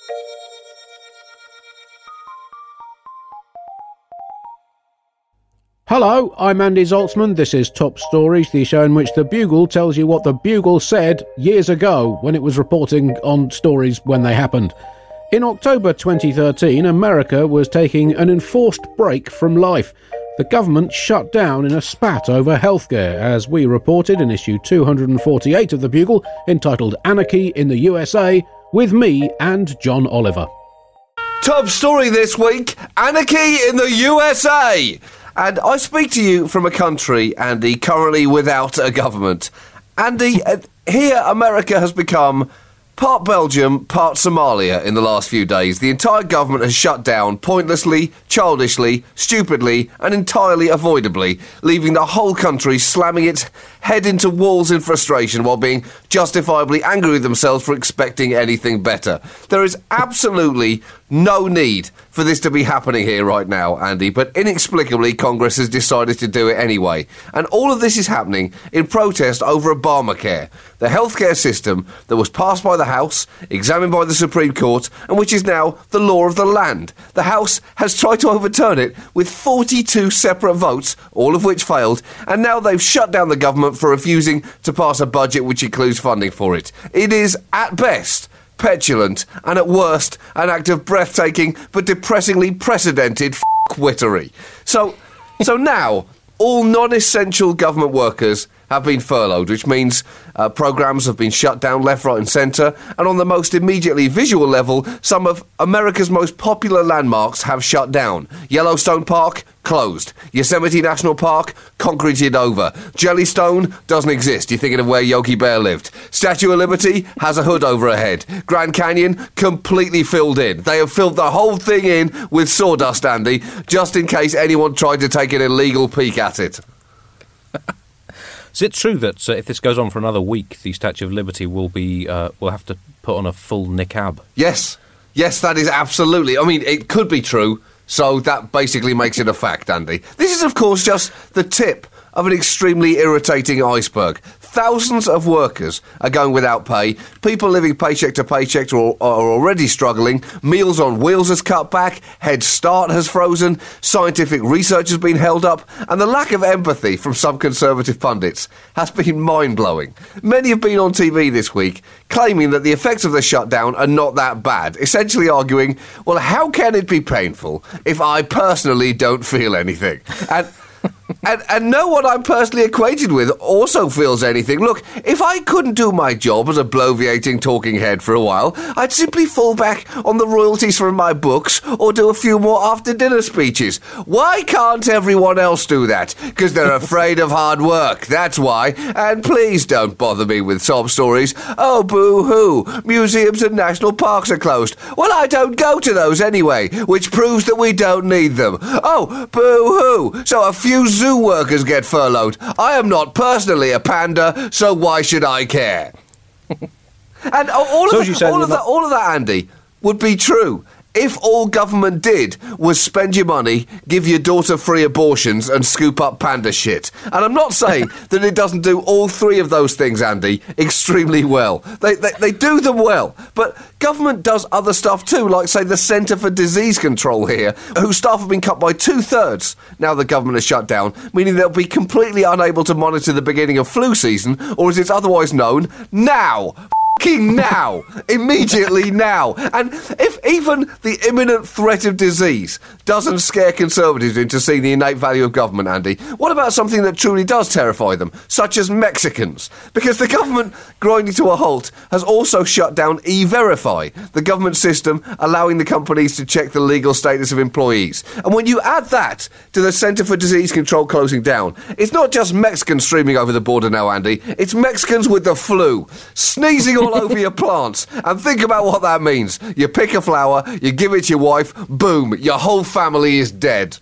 Hello, I'm Andy Zaltzman. This is Top Stories, the show in which the Bugle tells you what the Bugle said years ago when it was reporting on stories when they happened. In October 2013, America was taking an enforced break from life. The government shut down in a spat over healthcare, as we reported in issue 248 of the Bugle, entitled Anarchy in the USA, with me and John Oliver. Top story this week, Anarchy in the USA! And I speak to you from a country, Andy, currently without a government. Andy, here America has become part Belgium, part Somalia in the last few days. The entire government has shut down pointlessly, childishly, stupidly and entirely avoidably, leaving the whole country slamming its head into walls in frustration while being justifiably angry with themselves for expecting anything better. There is absolutely no need for this to be happening here right now, Andy, but inexplicably Congress has decided to do it anyway. And all of this is happening in protest over Obamacare, the healthcare system that was passed by the House, examined by the Supreme Court, and which is now the law of the land. The House has tried to overturn it with 42 separate votes, all of which failed, and now they've shut down the government for refusing to pass a budget which includes funding for it. It is, at best, petulant, and at worst, an act of breathtaking but depressingly precedented f***wittery. So now, all non-essential government workers have been furloughed, which means programmes have been shut down left, right and centre, and on the most immediately visual level, some of America's most popular landmarks have shut down. Yellowstone Park, closed. Yosemite National Park, concreted over. Jellystone doesn't exist. You're thinking of where Yogi Bear lived. Statue of Liberty has a hood over her head. Grand Canyon, completely filled in. They have filled the whole thing in with sawdust, Andy, just in case anyone tried to take an illegal peek at it. Is it true that if this goes on for another week, the Statue of Liberty will have to put on a full niqab? Yes, that is absolutely. I mean, it could be true, so that basically makes it a fact, Andy. This is, of course, just the tip of an extremely irritating iceberg. Thousands of workers are going without pay. People living paycheck to paycheck are already struggling. Meals on Wheels has cut back. Head Start has frozen. Scientific research has been held up. And the lack of empathy from some Conservative pundits has been mind-blowing. Many have been on TV this week claiming that the effects of the shutdown are not that bad, essentially arguing, well, how can it be painful if I personally don't feel anything? And no one I'm personally acquainted with also feels anything. Look, if I couldn't do my job as a bloviating talking head for a while, I'd simply fall back on the royalties from my books or do a few more after-dinner speeches. Why can't everyone else do that? Because they're afraid of hard work, that's why. And please don't bother me with sob stories. Oh, boo-hoo, museums and national parks are closed. Well, I don't go to those anyway, which proves that we don't need them. Oh, boo-hoo, so a few zoo workers get furloughed. I am not personally a panda, so why should I care? And all of that, Andy, would be true if all government did was spend your money, give your daughter free abortions and scoop up panda shit. And I'm not saying that it doesn't do all three of those things, Andy, extremely well. They do them well. But government does other stuff too, like, say, the Centre for Disease Control here, whose staff have been cut by 2/3 now the government has shut down, meaning they'll be completely unable to monitor the beginning of flu season, or as it's otherwise known, now. Now, immediately now. And if even the imminent threat of disease doesn't scare Conservatives into seeing the innate value of government, Andy, what about something that truly does terrify them, such as Mexicans? Because the government, grinding to a halt, has also shut down E-Verify, the government system allowing the companies to check the legal status of employees. And when you add that to the Centre for Disease Control closing down, it's not just Mexicans streaming over the border now, Andy, it's Mexicans with the flu, sneezing all over your plants. And think about what that means. You pick a flower, you give it to your wife, boom, your whole family is dead.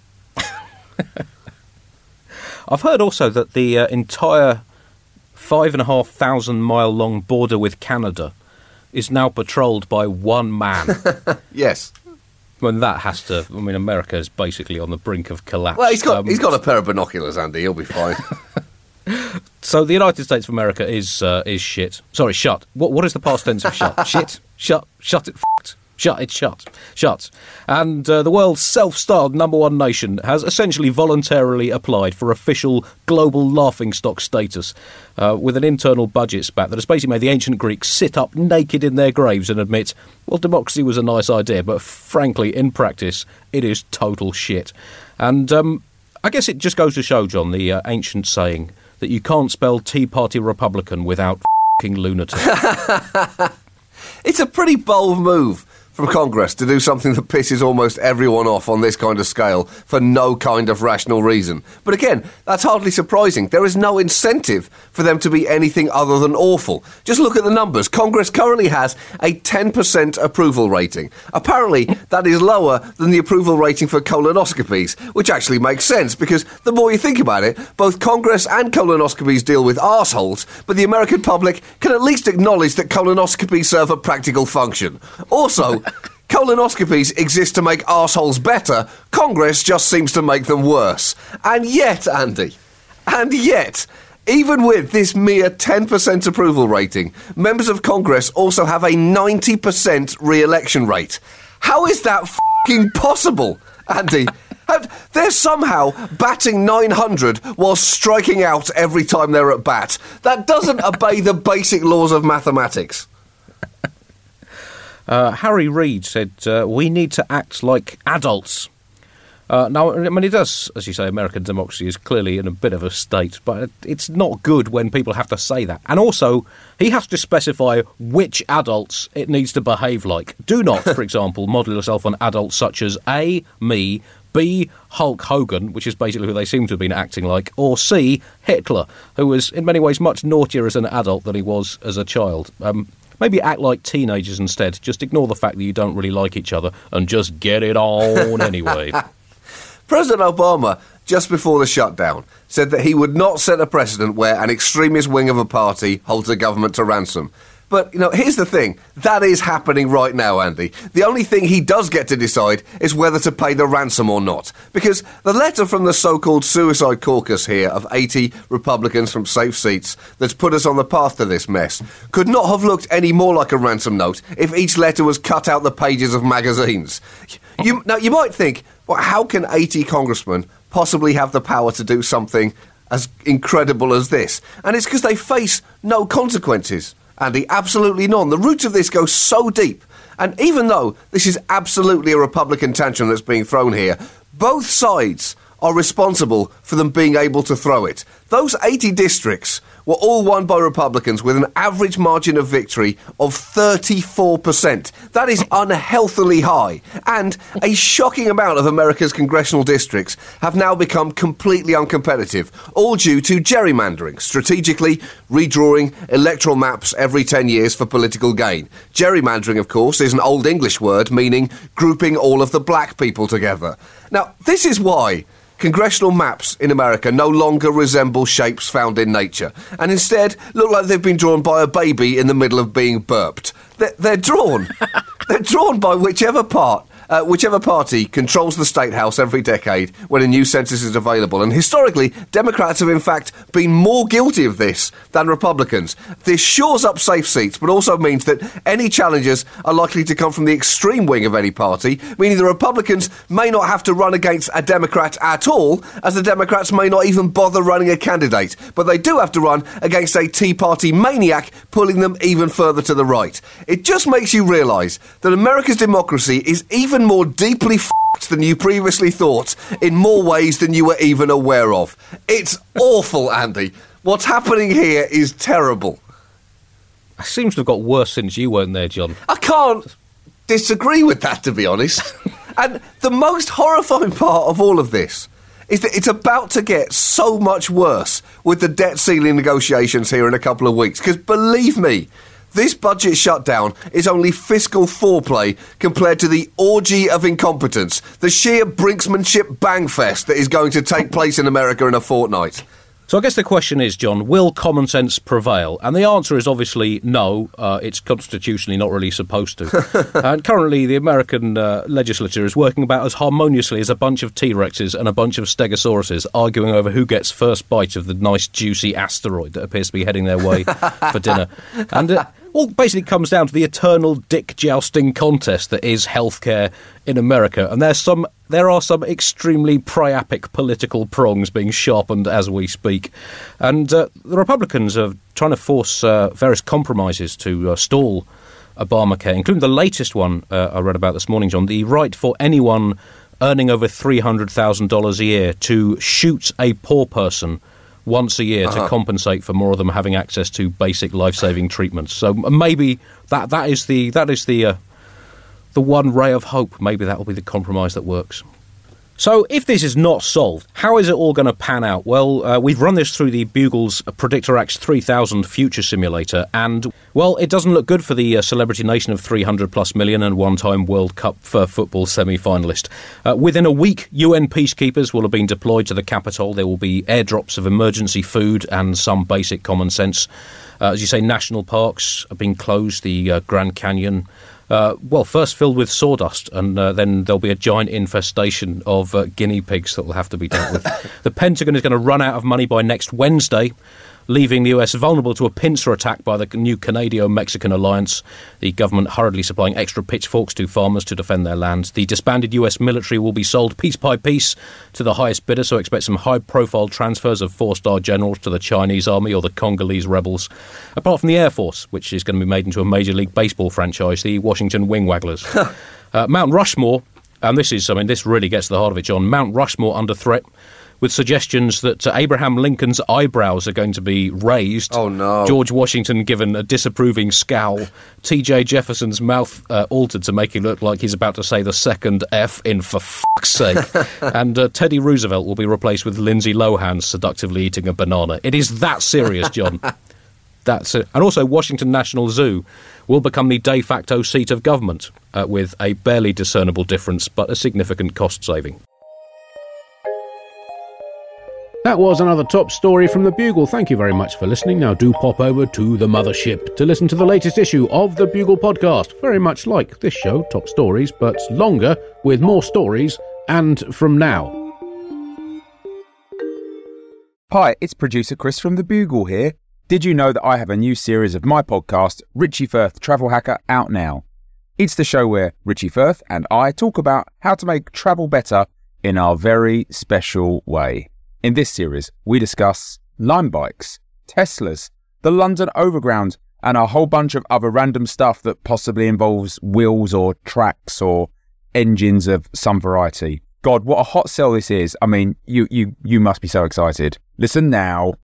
I've heard also that the entire 5,500 mile long border with Canada is now patrolled by one man. Yes. When that has to... I mean, America is basically on the brink of collapse. Well, he's got a pair of binoculars, Andy. He'll be fine. So the United States of America is shit. Sorry, shut. What is the past tense of shut? Shit. Shut it. F***ed. Shut it. Shut. And the world's self-styled number one nation has essentially voluntarily applied for official global laughingstock status with an internal budget spat that has basically made the ancient Greeks sit up naked in their graves and admit, well, democracy was a nice idea, but frankly, in practice, it is total shit. And I guess it just goes to show, John, the ancient saying that you can't spell Tea Party Republican without f***ing lunatic. It's a pretty bold move from Congress to do something that pisses almost everyone off on this kind of scale for no kind of rational reason. But again, that's hardly surprising. There is no incentive for them to be anything other than awful. Just look at the numbers. Congress currently has a 10% approval rating. Apparently, that is lower than the approval rating for colonoscopies, which actually makes sense because the more you think about it, both Congress and colonoscopies deal with arseholes, but the American public can at least acknowledge that colonoscopies serve a practical function. Also, colonoscopies exist to make arseholes better. Congress just seems to make them worse. And yet, Andy, even with this mere 10% approval rating, members of Congress also have a 90% re-election rate. How is that f***ing possible, Andy? They're somehow batting 900 while striking out every time they're at bat. That doesn't obey the basic laws of mathematics. Harry Reid said, we need to act like adults. Now, I mean, it does, as you say, American democracy is clearly in a bit of a state, but it's not good when people have to say that. And also, he has to specify which adults it needs to behave like. Do not, for example, model yourself on adults such as A, me, B, Hulk Hogan, which is basically who they seem to have been acting like, or C, Hitler, who was in many ways much naughtier as an adult than he was as a child. Maybe act like teenagers instead. Just ignore the fact that you don't really like each other and just get it on anyway. President Obama, just before the shutdown, said that he would not set a precedent where an extremist wing of a party holds a government to ransom. But, here's the thing. That is happening right now, Andy. The only thing he does get to decide is whether to pay the ransom or not. Because the letter from the so-called Suicide Caucus here of 80 Republicans from safe seats that's put us on the path to this mess could not have looked any more like a ransom note if each letter was cut out the pages of magazines. Now, you might think, well, how can 80 congressmen possibly have the power to do something as incredible as this? And it's because they face no consequences. Andy, absolutely none. The roots of this go so deep. And even though this is absolutely a Republican tantrum that's being thrown here, both sides are responsible for them being able to throw it. Those 80 districts were all won by Republicans with an average margin of victory of 34%. That is unhealthily high. And a shocking amount of America's congressional districts have now become completely uncompetitive, all due to gerrymandering, strategically redrawing electoral maps every 10 years for political gain. Gerrymandering, of course, is an Old English word meaning grouping all of the black people together. Now, this is why congressional maps in America no longer resemble shapes found in nature, and instead look like they've been drawn by a baby in the middle of being burped. They're drawn. They're drawn by whichever party controls the State House every decade when a new census is available. And historically, Democrats have in fact been more guilty of this than Republicans. This shores up safe seats, but also means that any challenges are likely to come from the extreme wing of any party, meaning the Republicans may not have to run against a Democrat at all, as the Democrats may not even bother running a candidate. But they do have to run against a Tea Party maniac, pulling them even further to the right. It just makes you realise that America's democracy is even more deeply f***ed than you previously thought, in more ways than you were even aware of. It's awful, Andy. What's happening here is terrible. It seems to have got worse since you weren't there, John. I can't disagree with that, to be honest. And the most horrifying part of all of this is that it's about to get so much worse with the debt ceiling negotiations here in a couple of weeks. Because believe me, this budget shutdown is only fiscal foreplay compared to the orgy of incompetence, the sheer brinksmanship bangfest that is going to take place in America in a fortnight. So I guess the question is, John, will common sense prevail? And the answer is obviously no. It's constitutionally not really supposed to. And currently the American legislature is working about as harmoniously as a bunch of T-Rexes and a bunch of Stegosauruses arguing over who gets first bite of the nice juicy asteroid that appears to be heading their way for dinner. And all basically comes down to the eternal dick jousting contest that is healthcare in America. And there are some extremely priapic political prongs being sharpened as we speak. And the Republicans are trying to force various compromises to stall Obamacare, including the latest one I read about this morning, John, the right for anyone earning over $300,000 a year to shoot a poor person once a year to compensate for more of them having access to basic life-saving treatments. So maybe that is the one ray of hope. Maybe that will be the compromise that works. So if this is not solved, how is it all going to pan out? Well, we've run this through the Bugle's PredictorX 3000 future simulator, and, well, it doesn't look good for the celebrity nation of 300+ million and one-time World Cup football semi-finalist. Within a week, UN peacekeepers will have been deployed to the capital. There will be airdrops of emergency food and some basic common sense. As you say, national parks are being closed, the Grand Canyon. First filled with sawdust, and then there'll be a giant infestation of guinea pigs that will have to be dealt with. The Pentagon is going to run out of money by next Wednesday, leaving the US vulnerable to a pincer attack by the new Canado-Mexican alliance. The government hurriedly supplying extra pitchforks to farmers to defend their lands. The disbanded US military will be sold piece by piece to the highest bidder, so expect some high-profile transfers of 4-star generals to the Chinese army or the Congolese rebels. Apart from the Air Force, which is going to be made into a Major League Baseball franchise, the Washington Wingwagglers. Mount Rushmore, and this really gets to the heart of it, John. Mount Rushmore under threat, with suggestions that Abraham Lincoln's eyebrows are going to be raised. Oh, no. George Washington given a disapproving scowl. T.J. Jefferson's mouth altered to make him look like he's about to say the second F in for fuck's sake. And Teddy Roosevelt will be replaced with Lindsay Lohan seductively eating a banana. It is that serious, John. That's it. And also, Washington National Zoo will become the de facto seat of government, with a barely discernible difference, but a significant cost saving. That was another top story from the Bugle. Thank you very much for listening. Now do pop over to the mothership to listen to the latest issue of the Bugle podcast. Very much like this show, Top Stories, but longer, with more stories, and from now. Hi, it's producer Chris from the Bugle here. Did you know that I have a new series of my podcast, Richie Firth Travel Hacker, out now? It's the show where Richie Firth and I talk about how to make travel better in our very special way. In this series, we discuss Lime bikes, Teslas, the London Overground, and a whole bunch of other random stuff that possibly involves wheels or tracks or engines of some variety. God, what a hot sell this is. I mean, you must be so excited. Listen now.